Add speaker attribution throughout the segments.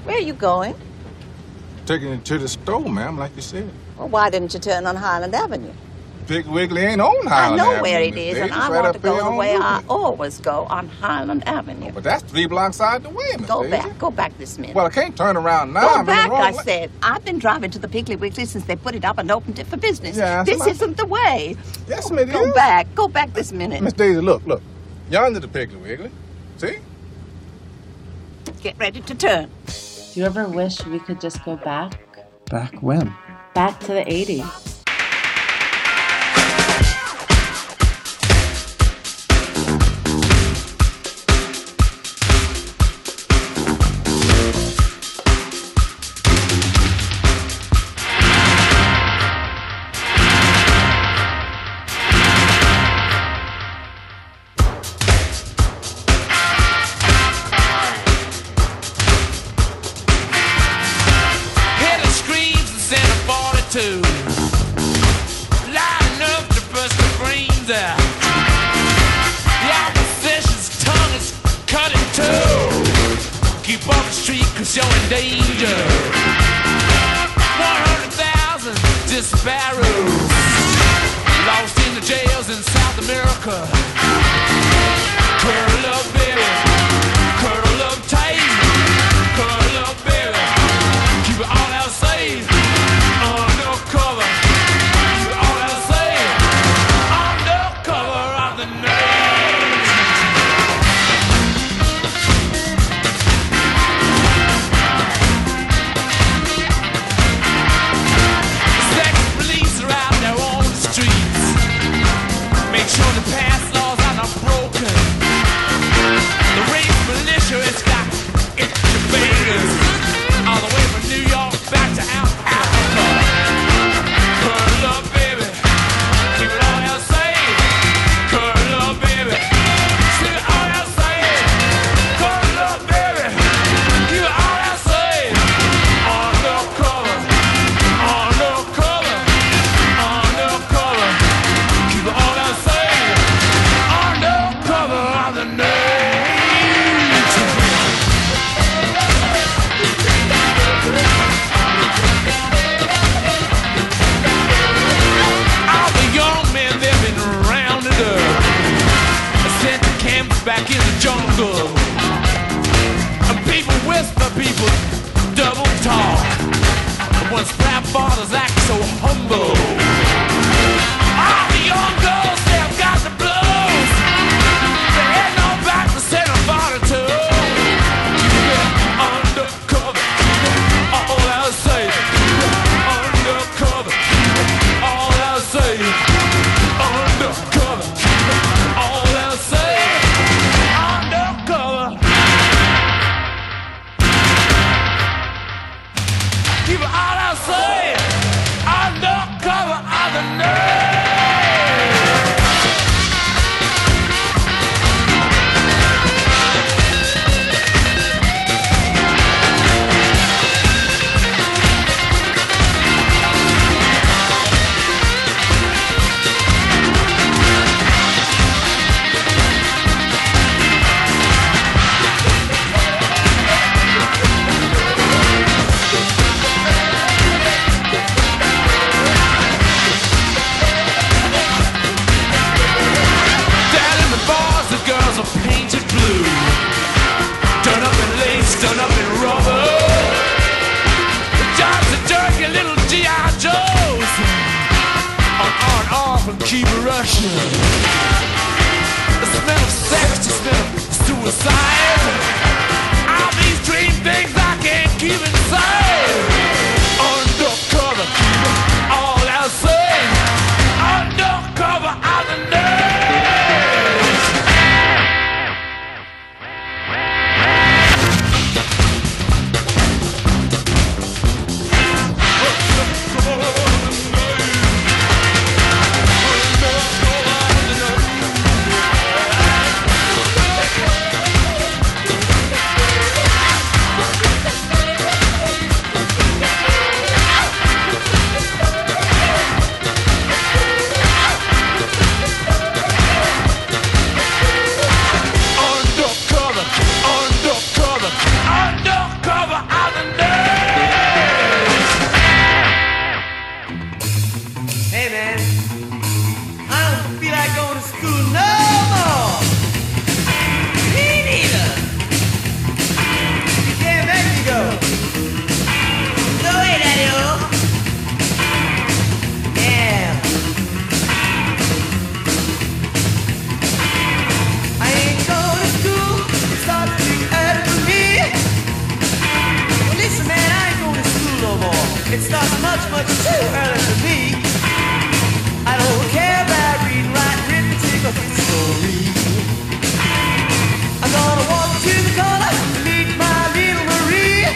Speaker 1: Where are you going?
Speaker 2: Taking it to the store, ma'am, like you said.
Speaker 1: Well, why didn't you turn on Highland Avenue?
Speaker 2: Piggly Wiggly ain't on Highland Avenue.
Speaker 1: I know where it is, and I want to go the way I always go, on Highland Avenue.
Speaker 2: Oh, but that's 3 blocks out the way, Miss Daisy.
Speaker 1: Go back this minute.
Speaker 2: Well, I can't turn around now.
Speaker 1: Go back, I said. I've been driving to the Piggly Wiggly since they put it up and opened it for business.
Speaker 2: Yeah,
Speaker 1: this isn't the way.
Speaker 2: Yes, it is.
Speaker 1: Go back this minute.
Speaker 2: Miss Daisy, look. Yonder the Piggly Wiggly. See?
Speaker 1: Get ready to turn.
Speaker 3: Do you ever wish we could just go back?
Speaker 4: Back when?
Speaker 3: Back to the 80s.
Speaker 4: much too early for me. I don't care about reading, writing, arithmetic, or history. I'm gonna walk to the corner to meet my little Marie.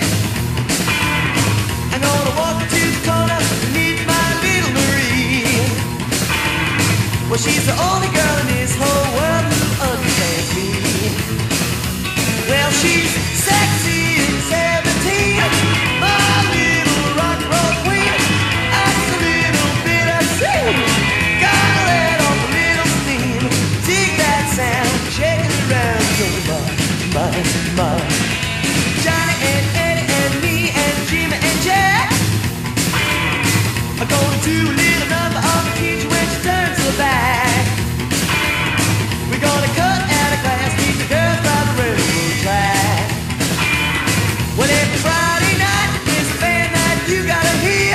Speaker 4: I'm gonna walk to the corner to meet my little Marie. Well, she's the only girl in this whole world who understands me. Well, she's sexy and 17, my little rock and roll queen. That's a little bit of sin. Gotta let off a little steam. Dig that sound, shake it around your mind. Johnny and Eddie and me and Jimmy and Jack are gonna do a little number on the teacher when she turns her back. We're gonna cut out a class, meet the girls by the railroad track. Well, every Friday night is a band that you gotta hear.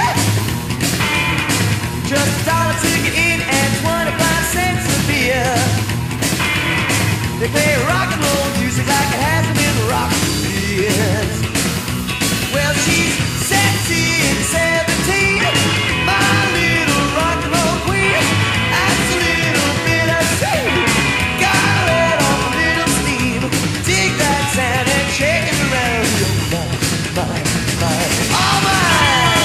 Speaker 4: Just $1 to get in and 25 cents a beer. They play rock and roll music like it hasn't been rock for years. Well, she's sexy and 17, my little rock and roll queen. That's a little bit of sin. Gotta let off a little steam. Dig that sound and shake it around your mind. All mine.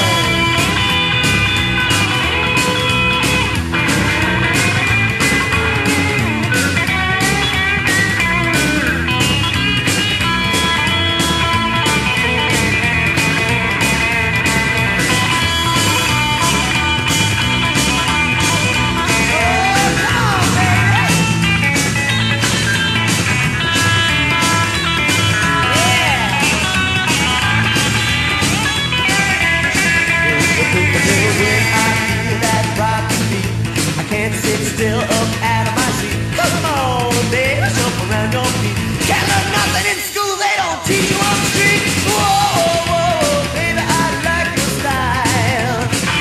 Speaker 4: Can't sit still up out of my seat. Come on, baby, jump around your feet. Can't learn nothing in school, they don't teach you on the street. Whoa, whoa, baby, I like your style.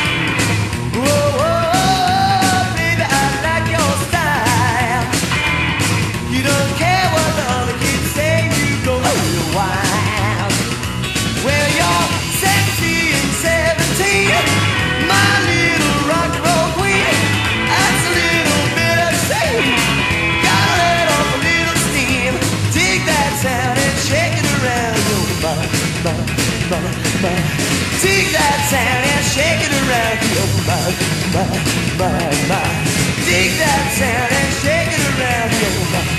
Speaker 4: Whoa, baby, I like your style. You don't care what the other kids say, you go real wild. Well, you're sexy and 17, my little rock and roll queen. That's a little bit of sin. Gotta let off a little steam. Dig that sound and shake it around your mind. Dig that sound and shake it around your mind. Dig that sound and shake it around your mind.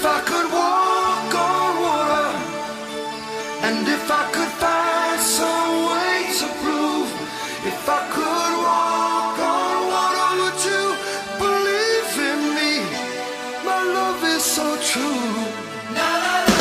Speaker 4: I could walk on water, and if I could find some way to prove, if I could walk on water, would you believe in me? My love is so true. Na, na, na.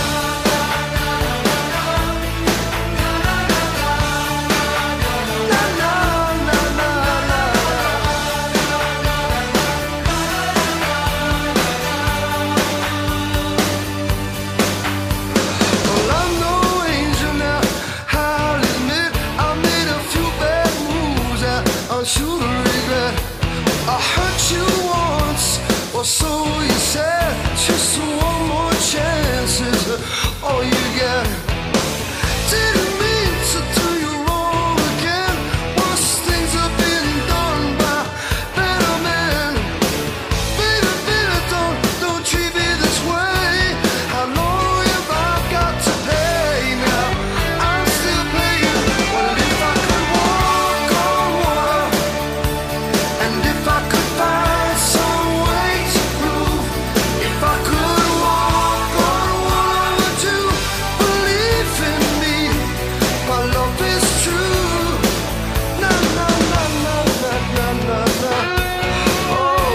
Speaker 4: So you said, just one more chance is all you get. Didn't mean to do you wrong again. Worse things have been done by better men. Better, better, don't treat me this way. How long have I got to pay now? I'm still paying. Well, if I could walk on water, and if I could find some way, if I could walk on water, would you believe in me? My love is true. Na na na na na na na na. Oh.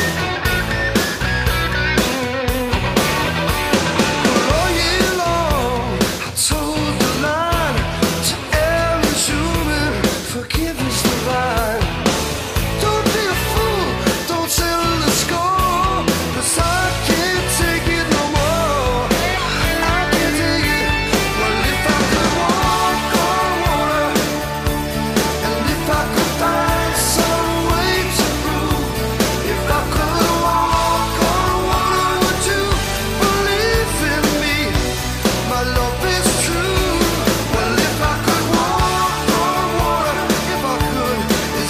Speaker 4: All year long, I told the line to every human, forgiveness divine. Don't be a fool, don't settle the score, 'cause I can't take it no more. I can't take it. Well, if I could walk on water, and if I could find some way to prove, if I could walk on water, would you believe in me? My love is true. Well, if I could walk on water, if I could,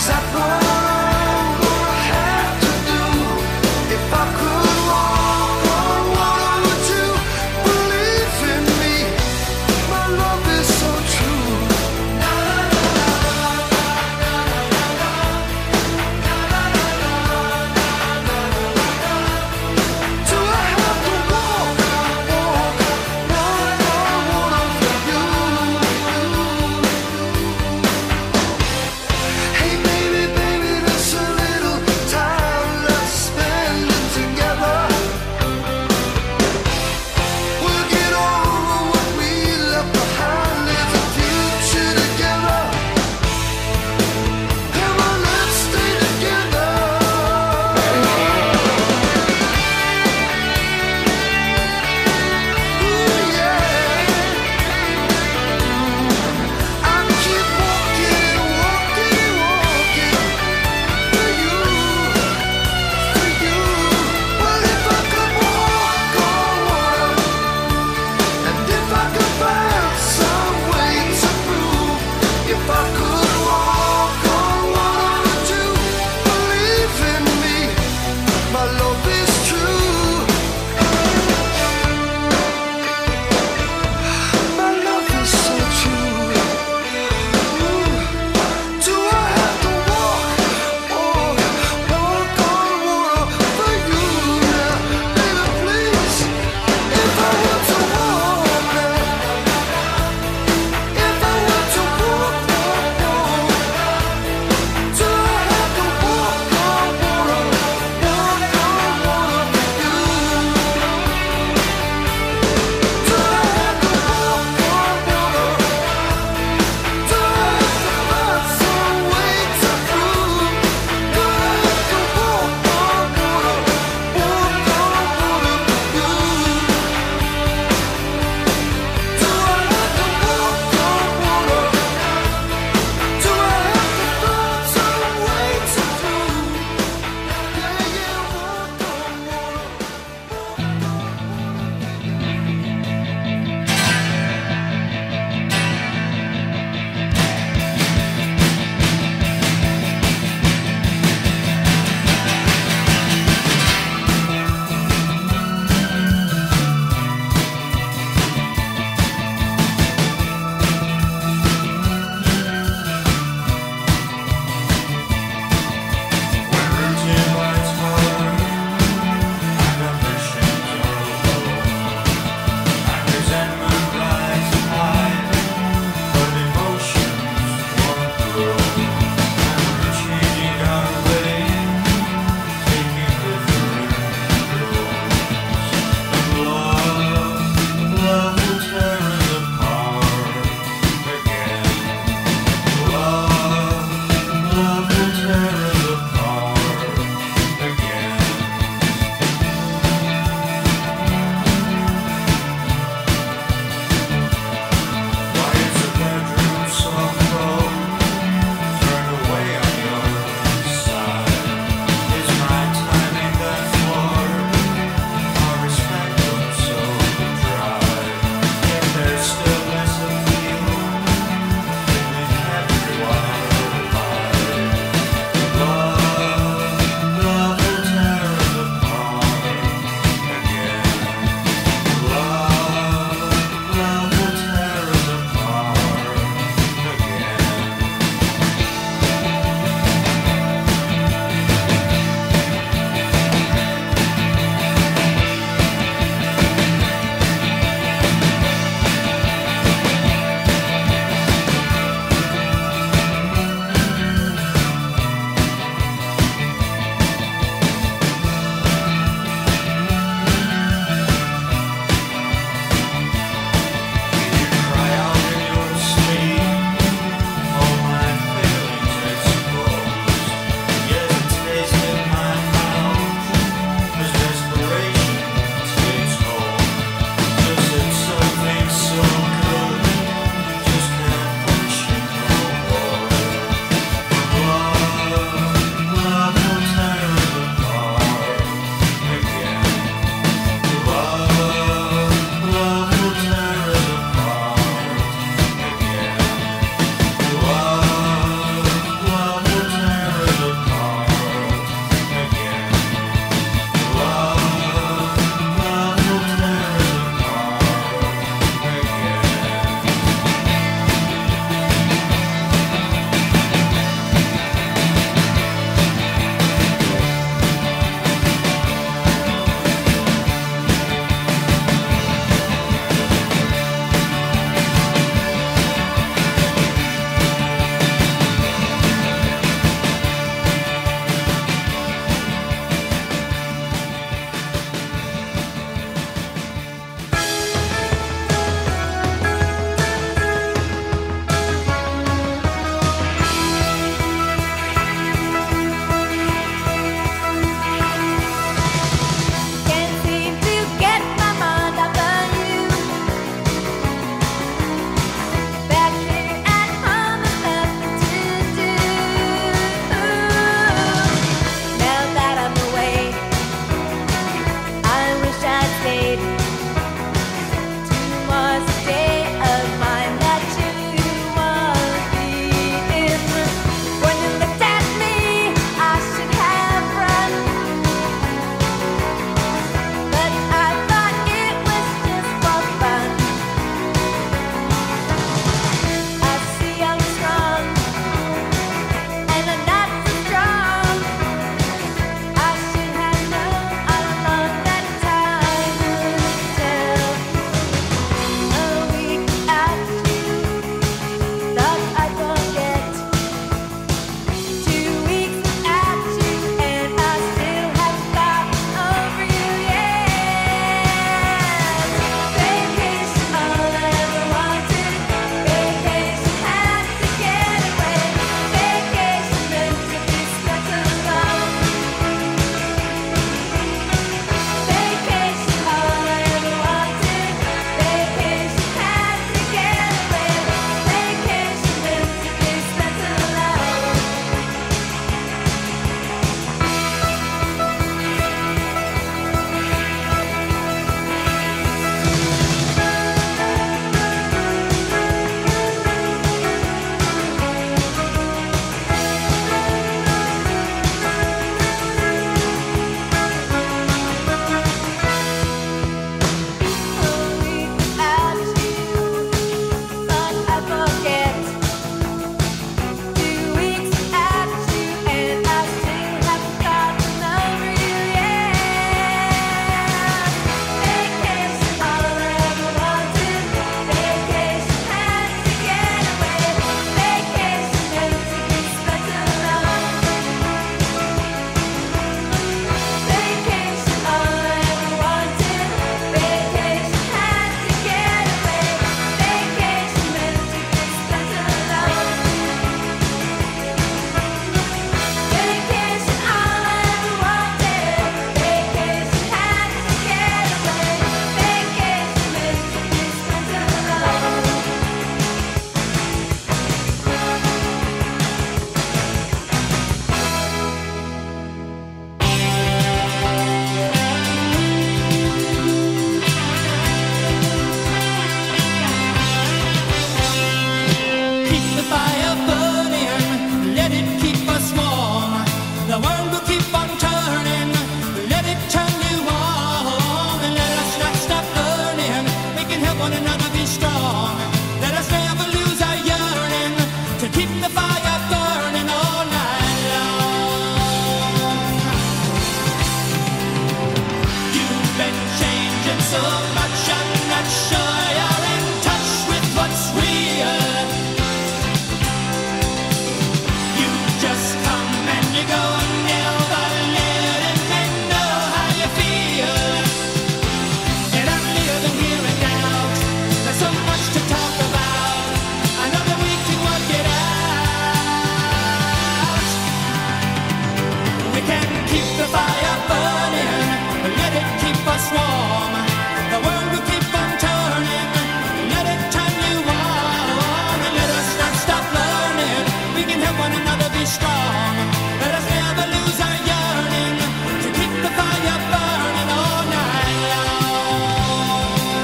Speaker 4: be strong. Let us never lose our yearning to keep the fire burning all night long.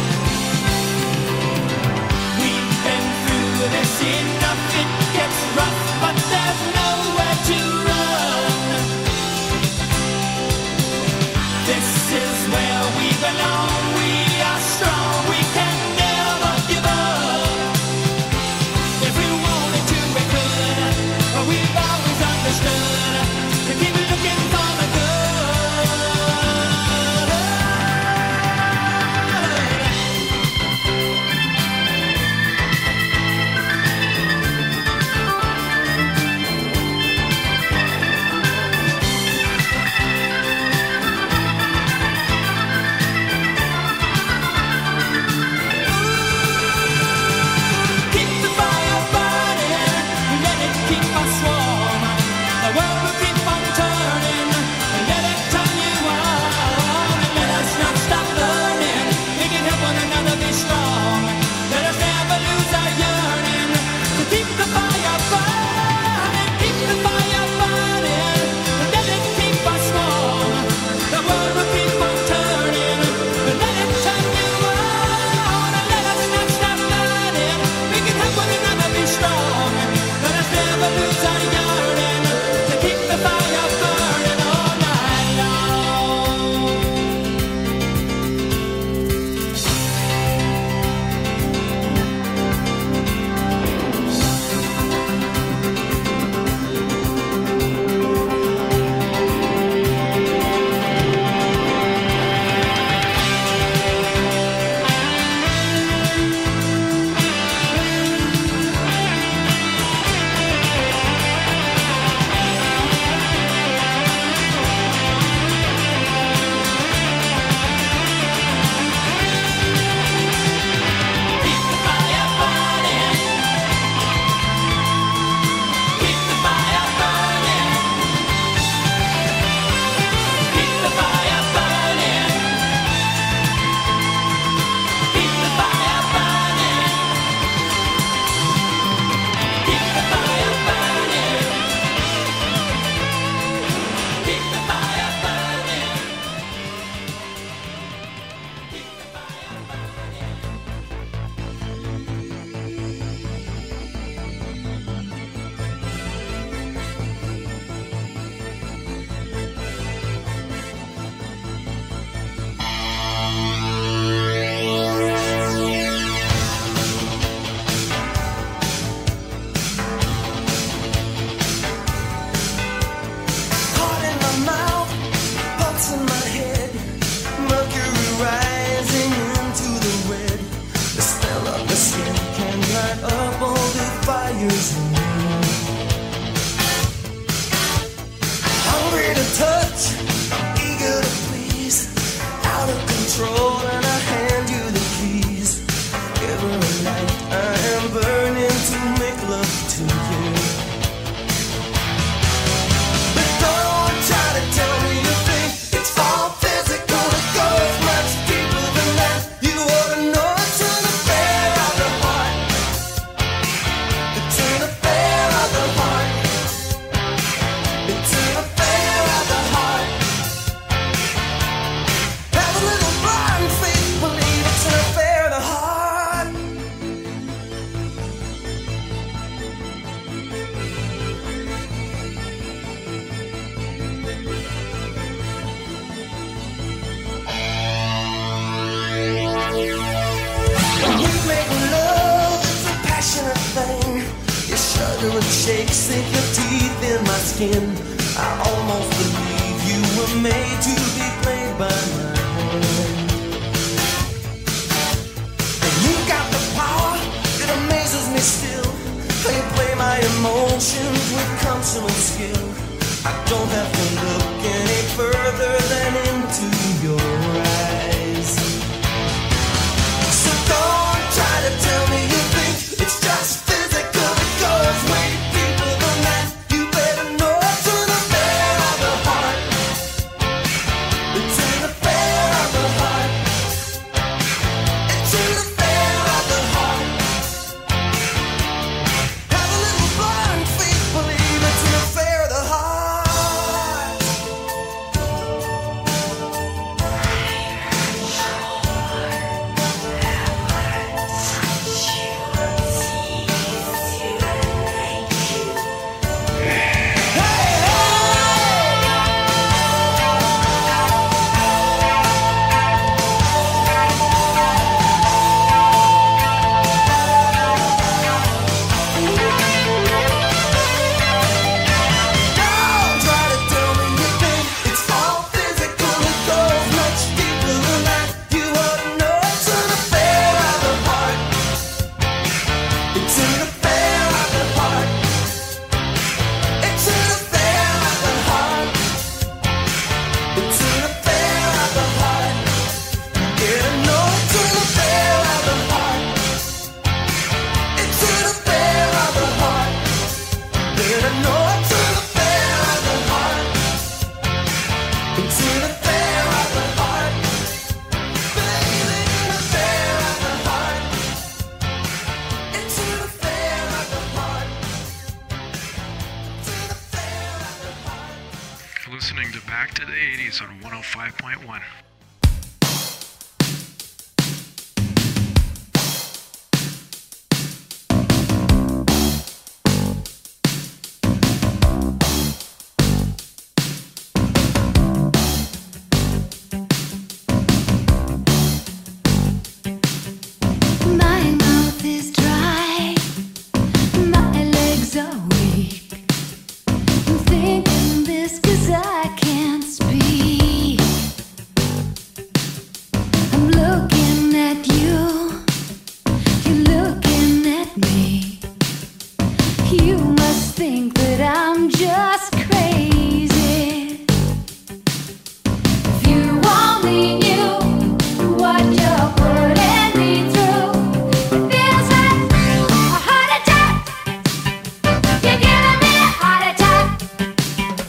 Speaker 4: We've been through this enough, it gets rough, but there's nowhere to run. This is where we belong, we are strong, we can never give up. If we wanted to, we could, but we've always understood to keep looking for the good. Keep the fire burning, let it keep us warm. The world will keep on turning, let it turn you on. And let us not stop learning, we can help one another be strong. Let us never lose our yearning to keep the fire burning. Keep the fire burning, let it keep us warm. The world will keep on turning, let it turn you on. And let us not stop learning, we can help one another be strong. Let us never lose our yearning to keep the fire burning all night long. Keep the fire burning. Keep the fire burning. Keep the fire burning. Keep the fire burning. Keep the fire burning. Keep the fire burning. Heart in my mouth, pulse in my head, mercury rising into the red. The smell of the skin can light up all the fires in me. Hungry to touch, eager to please, out of control and I hand you the keys. Every night I am burning to make love to you. But don't try to tell me you think it's all physical. It goes much deeper than that. You ought to know it's an affair of the heart. It's an affair of the heart. It's an affair of the heart. Have a little blind faith, believe it's an affair of the heart. When we make love, it's a passionate thing. You shudder and shake, sink your teeth in my skin. I almost believe you were made to be played by my hand. And you got the power, it amazes me still. How you play my emotions with consummate skill. I don't have to look any further than into your eyes. So don't try to tell me you think it's just physical. It goes way deeper than that. You better know it's an affair of the heart. It's an affair of the heart. It's an affair of the heart. Have a little blind faith, believe said I know it's an affair of the heart. It's an affair of the heart. Baby, an affair of the heart. It's an affair of the heart. It's an affair of the heart.
Speaker 5: Listening to Back to the 80s on 105.1.
Speaker 6: My mouth is dry, my legs are weak. I'm thinking this 'cause I can't speak. I'm looking at you, you're looking at me. You must think that I'm just crazy. If you only knew what you're putting me through, it feels like a heart attack. You're giving me a heart attack.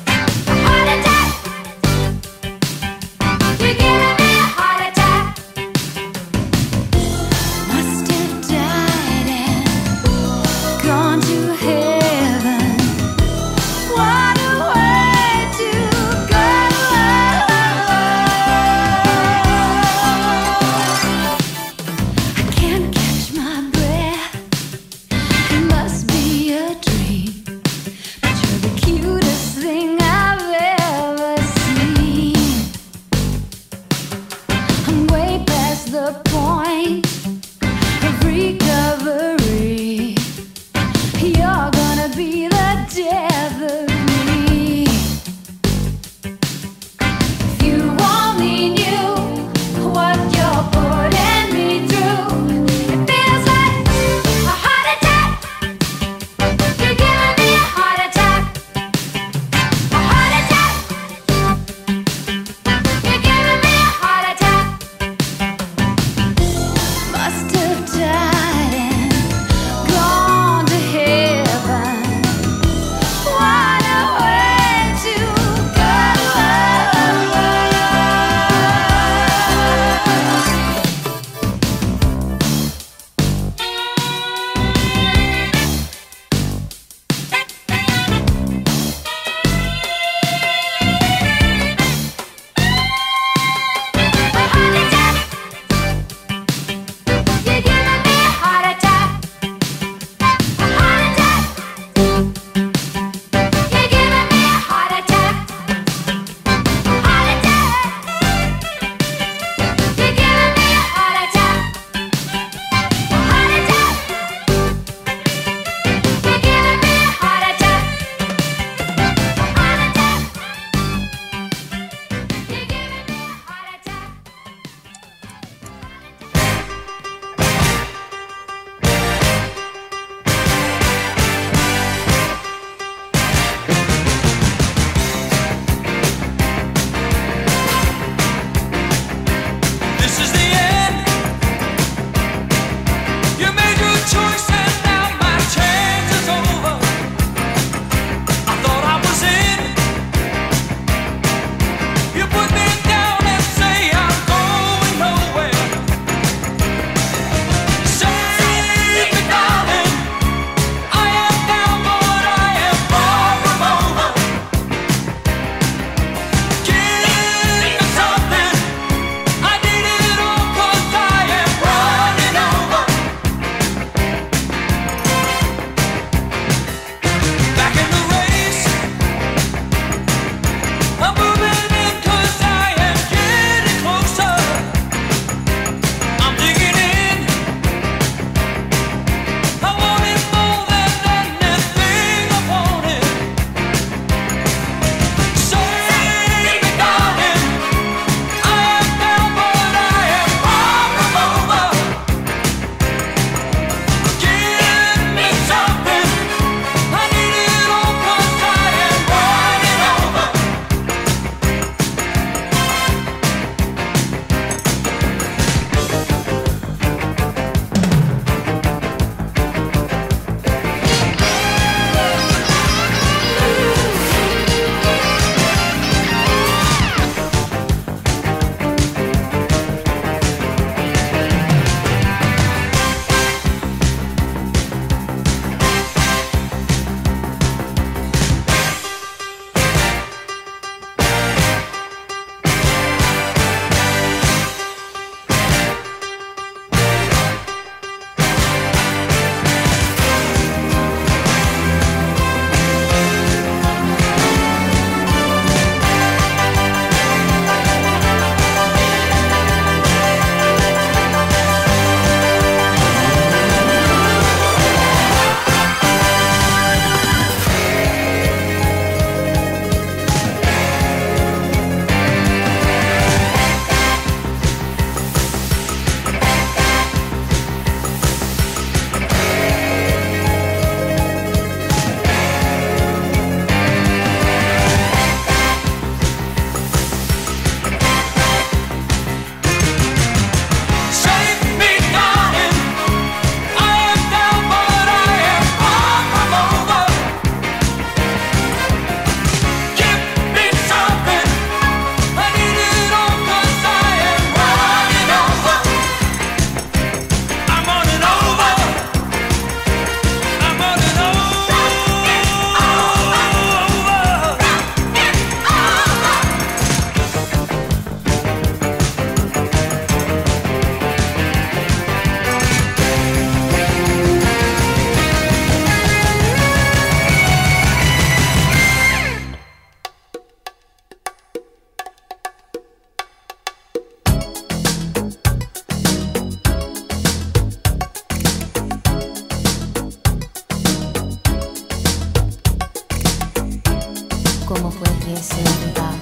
Speaker 6: como pudiese olvidar.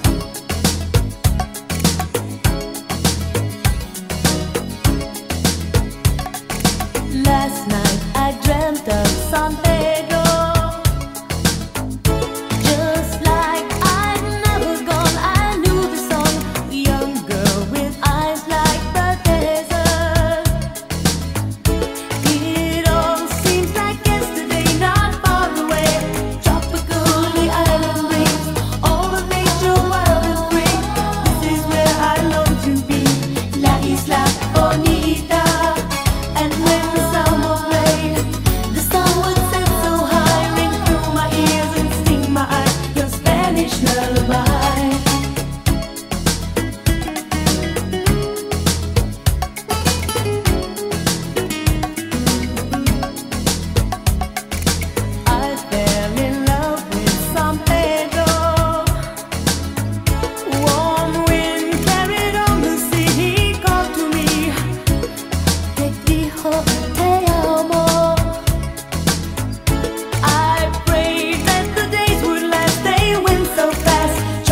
Speaker 6: Last night I dreamt of San Pedro, just like I'd never gone. I knew the song, young girl with eyes like the desert. It all seems like yesterday, not far away. Tropical, the island breeze, all of nature wild and free. This is where I long to be, La Isla Bonita. And when the summer played, the sun would set so high, ring through my ears and sting my eyes, your Spanish lullaby. I fell in love with San Pedro. Warm wind carried on the sea. He called to me, te dijo te amo. I prayed that the days would last. They went so fast.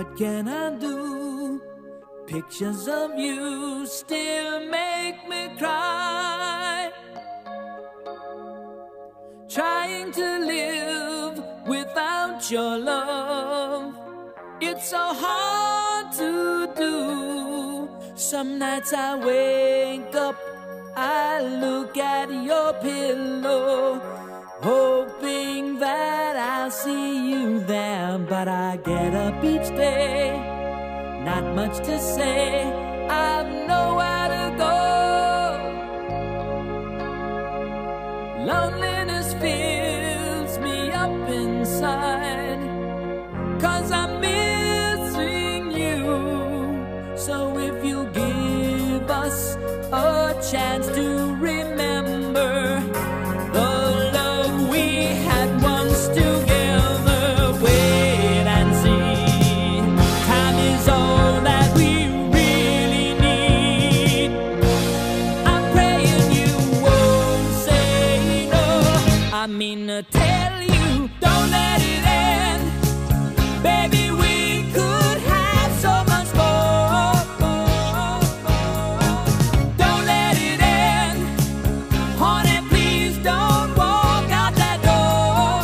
Speaker 4: What can I do? Pictures of you still make me cry. Trying to live without your love, it's so hard to do. Some nights I wake up, I look at your pillow, hoping that I'll see you there. But I get up each day, not much to say, I've nowhere to go. Loneliness fills me up inside, 'cause I'm missing you. So if you give us a chance to remember the love we had once together, wait and see. Time is all that we really need. I'm praying you won't say no. I mean to tell you, don't let it end. Baby, we could have so much more. Don't let it end. Honey, please don't walk out that door.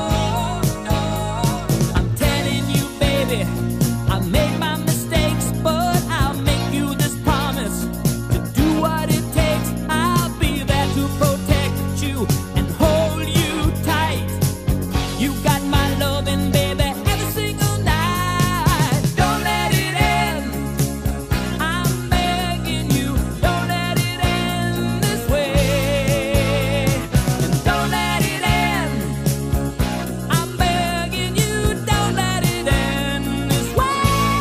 Speaker 4: I'm telling you, baby, I made my mistakes, but I'll make you this promise. To do what it takes, I'll be there to protect you and hold you tight. You got my loving, baby, every single night. Don't let it end. I'm begging you, don't let it end this way. And don't let it end. I'm begging you, don't let it end this way.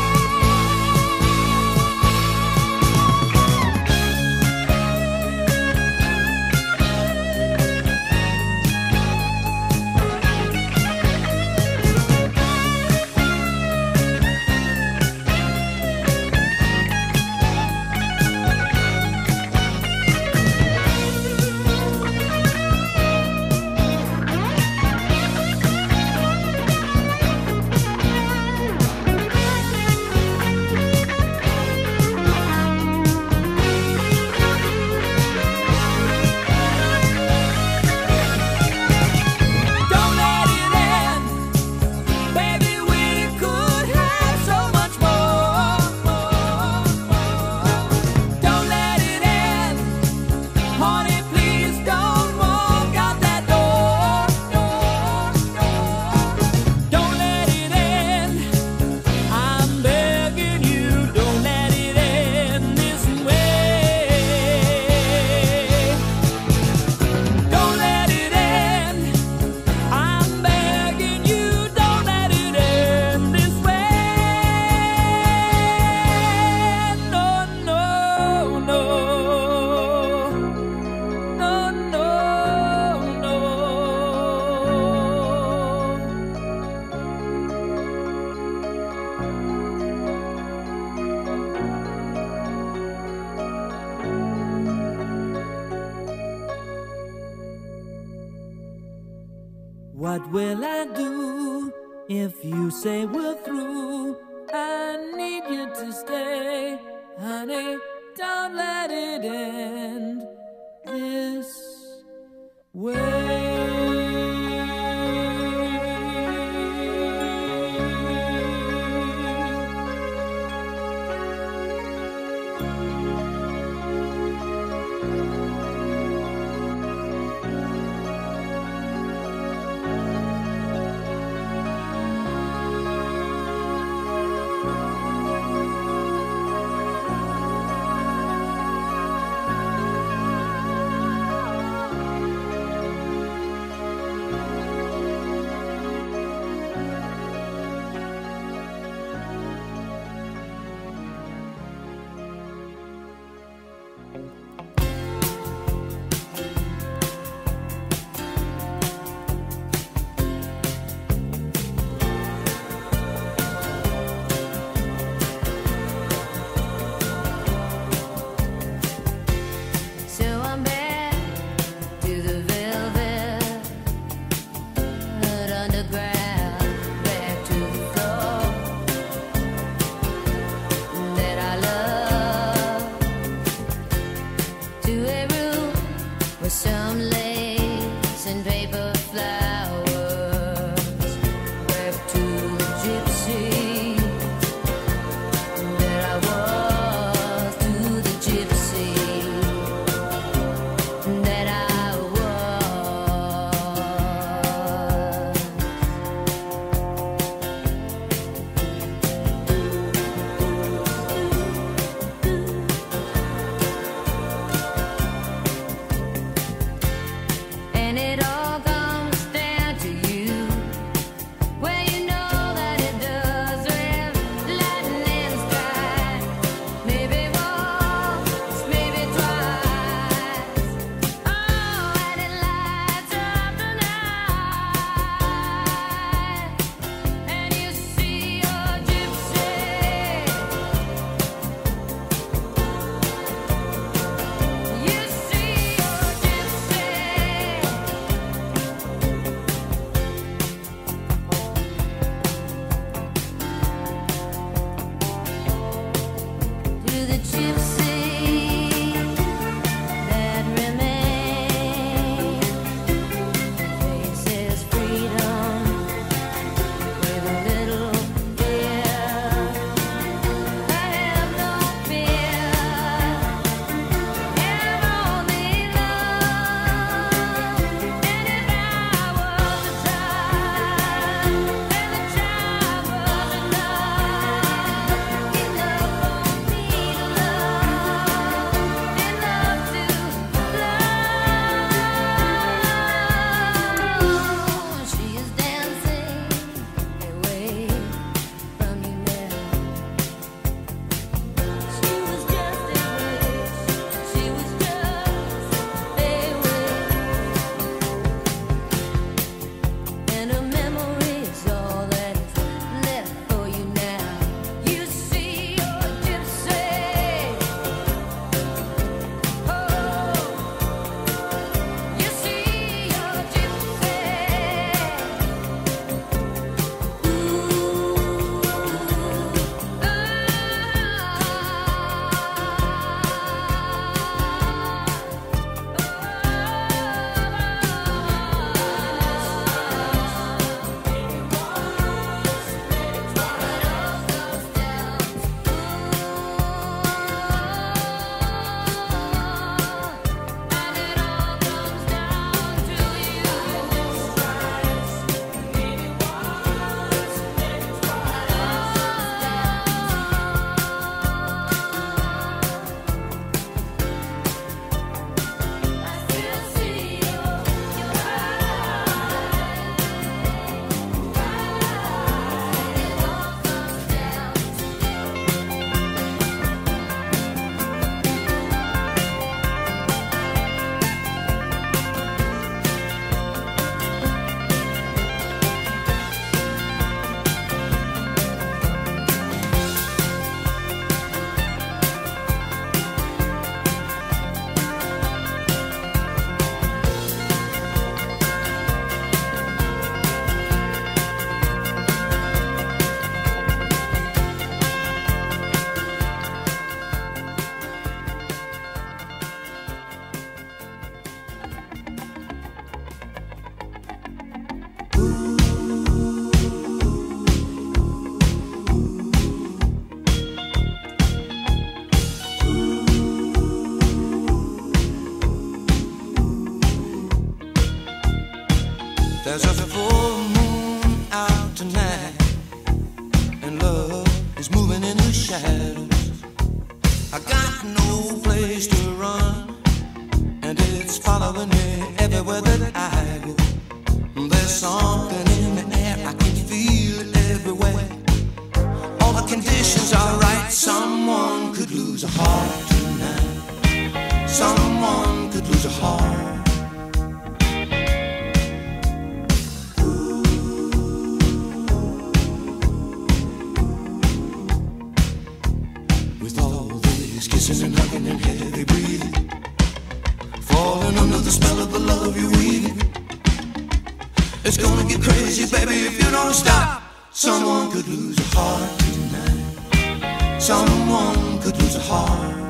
Speaker 4: Don't let it end. Baby, we could have so much more. Don't let it end. Honey, please don't walk out that door. Don't let it end. I'm begging you, don't let it end this way. Don't let it end. I'm begging you, don't let it end this way. No, no, no. No, no, no. What will I do if you say we're through? I need you to stay, honey. Don't let it end this way. crazy, baby, if you don't stop. Someone could lose a heart tonight. Someone could lose a heart.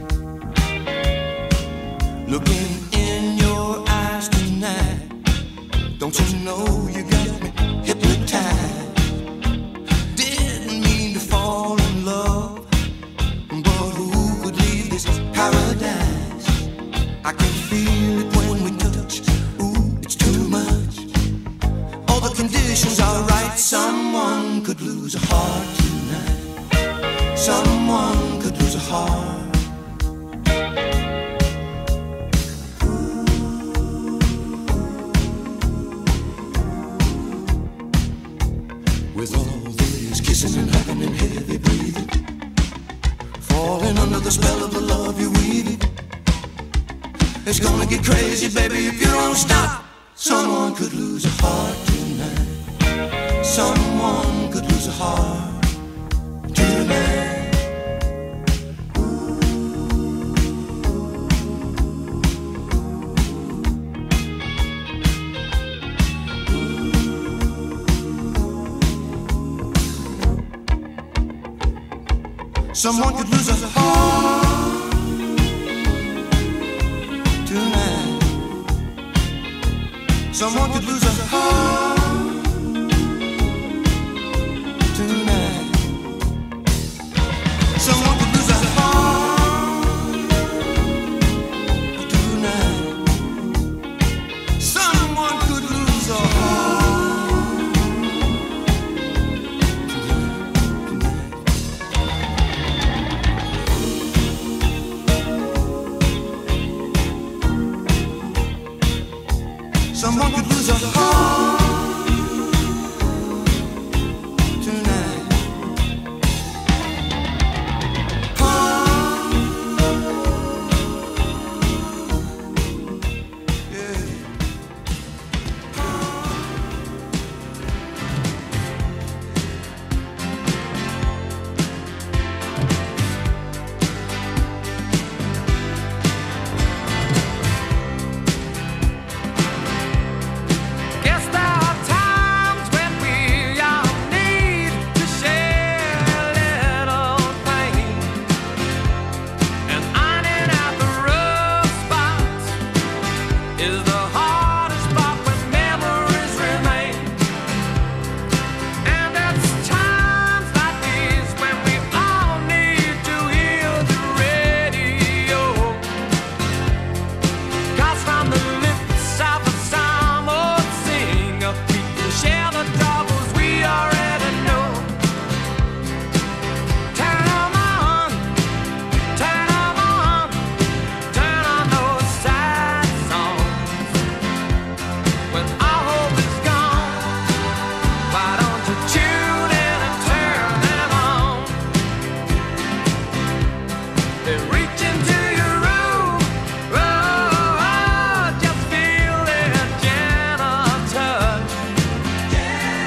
Speaker 4: Looking in your eyes tonight, don't you know you got me hypnotized? Didn't mean to fall in love, but who could leave this paradise? I can feel it when we touch. Ooh, it's too much. All the conditions are right. Someone could lose a heart tonight. Someone could lose a heart. With all these kissing and hugging and heavy breathing, falling under the spell of the love you're weaving. It's gonna get crazy, baby, if you don't stop. Someone could lose a heart tonight. Someone could lose a heart tonight. Someone could lose a heart tonight. Someone could lose a heart tonight. Someone could lose a heart tonight. Someone could lose a heart tonight. Someone could lose a heart tonight. Heart. Yeah.
Speaker 7: Guess there are times when we all need to share a little pain, and ironing out the rough spots is the hardest part when memories remain. And it's times like these when we all need to hear the radio, 'cause from the lips of a psalm old singer, we can share the troubles we already know. Turn 'em on, turn 'em on, turn on those sad songs. When our hope is gone, why don't you tune in and turn them on? They reach into your room, oh, just feel their gentle touch.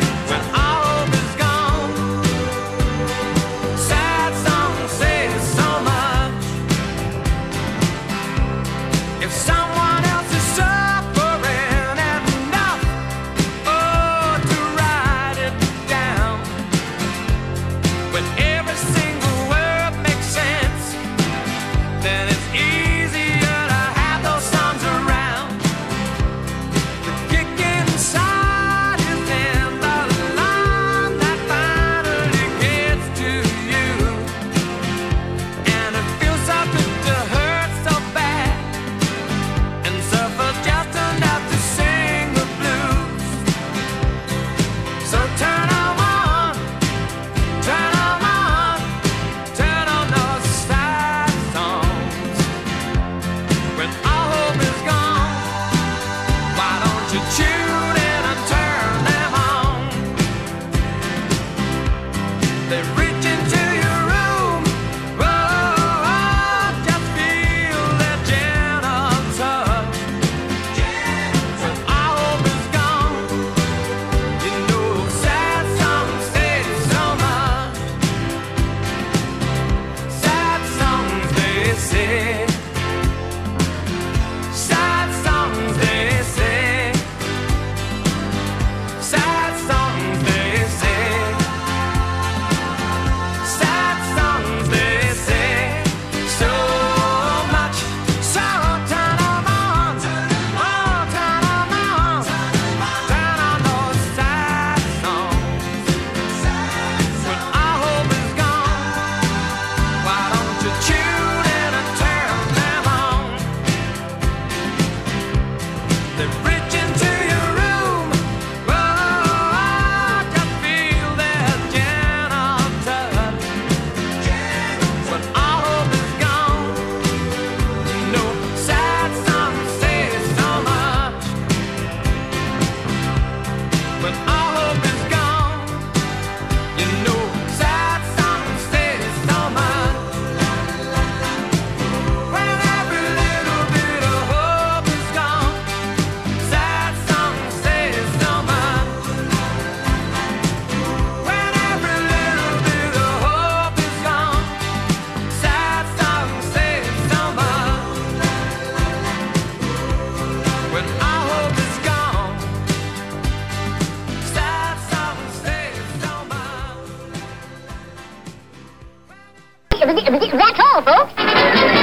Speaker 8: That's all, folks.